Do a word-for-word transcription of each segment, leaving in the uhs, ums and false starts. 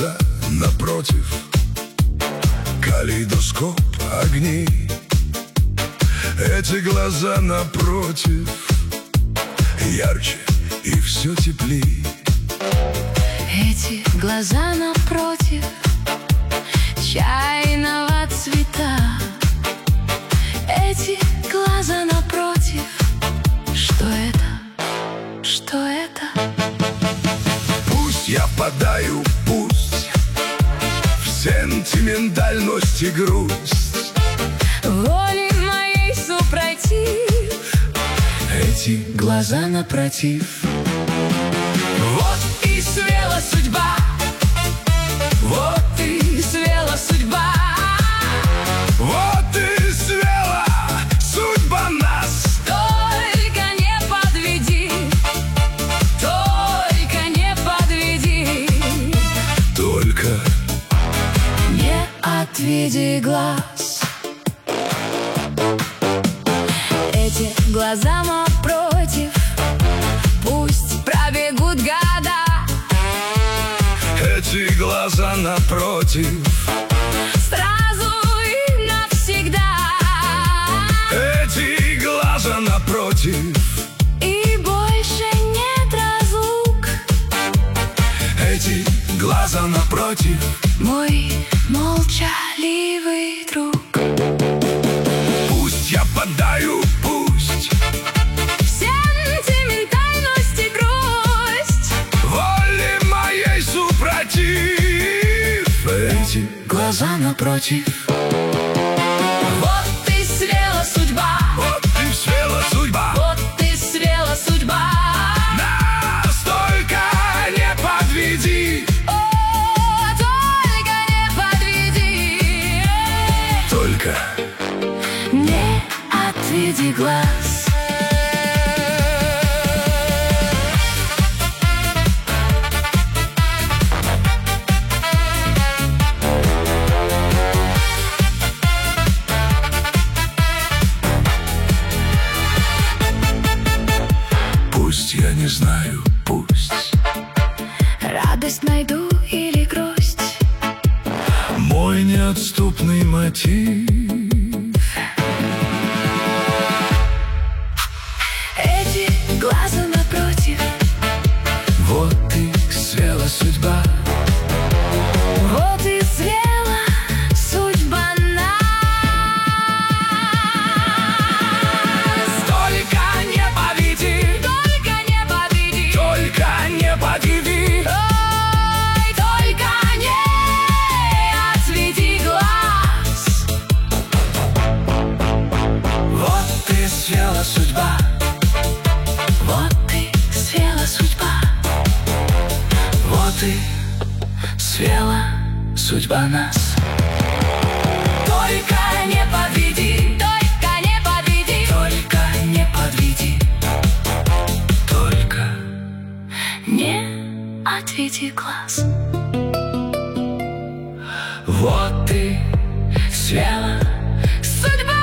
глаза напротив, калейдоскоп огней. Эти глаза напротив ярче и все теплей. Эти глаза напротив чайного цвета. Эти глаза напротив. Что это? Что это? Пусть я впадаю, пусть в сентиментальность и грусть, воли моей супротив. эти глаза напротив. Вот и свела судьба, вот и свела судьба, вот и свела судьба нас. Только не подведи, только не подведи, Только не отведи глаз. Эти глаза напротив, пусть пробегут года. эти глаза напротив, Сразу и навсегда. эти глаза напротив, И больше нет разлук. эти глаза напротив. Мой молчаливый друг. Пусть я падаю, пусть В сентиментальность и грусть, воле моей супротив, эти глаза напротив. вот и свела судьба, Вот и свела судьба, вот и свела судьба. нас только не подведи, О, только не подведи, только не отведи глаз. пусть я не знаю, пусть Радость найду или грусть, мой неотступный мотив. эти глаза напротив. Вот и свела судьба, Вот и свела судьба нас. только не подведи, Только не подведи, только не подведи, ой, только не отведи глаз. вот и свела судьба, Вот и свела судьба, вот и свела судьба нас. только не подведи, только не подведи, Только не подведи, только не отведи глаз. вот и свела Судьба.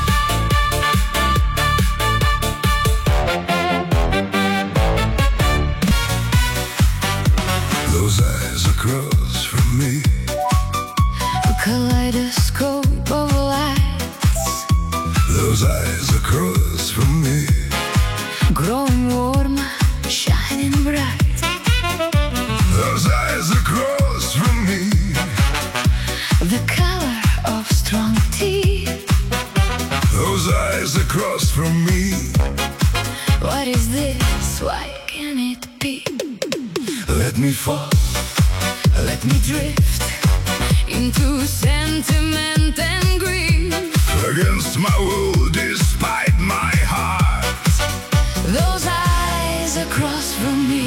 those eyes across from me. A kaleidoscope of lights, Those eyes across from me. growing warm, shining bright. Those eyes across from me. The color of strong tea. Those eyes across from me. What is this? Why can it be? Let me fall, Let me drift into sentiment and grief. against my will, despite my heart. Those eyes across from me.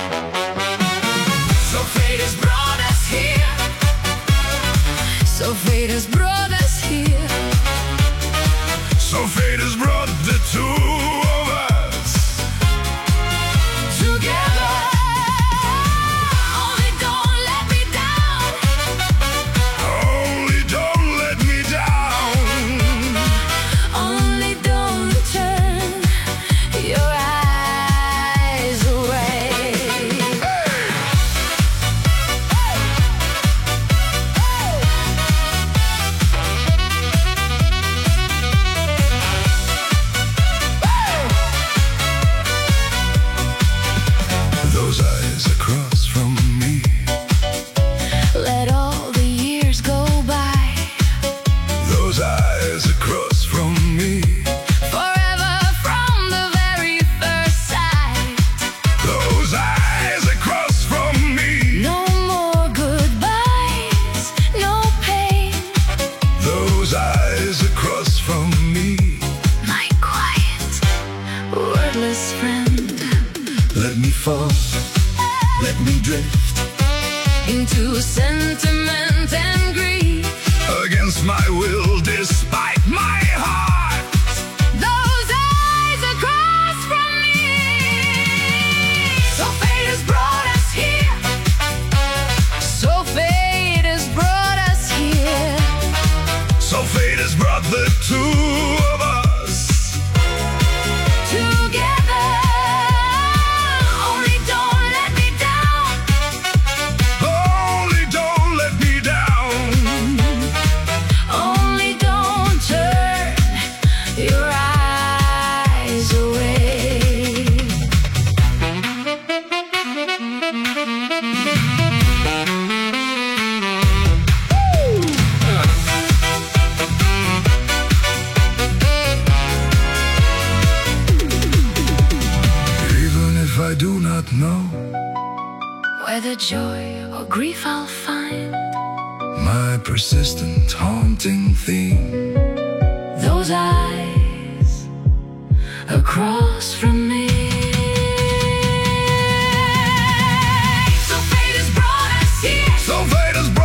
So fate has brought us here. So fate has brought us here. So fate has brought the two of us Together. Only don't let me down. Only don't let me down. Only don't turn your eyes away. Hey! to sentiment and greed. Against my will, despite my heart. Those eyes across from me. So fate has brought us here. So fate has brought us here. So fate has brought the two of us together. Only don't let me down. Only don't let me down. Only don't turn your eyes away. Even if I do not know Whether joy or grief I'll find, my persistent haunting theme, those eyes across from me. So fate has brought us here. so fate has brought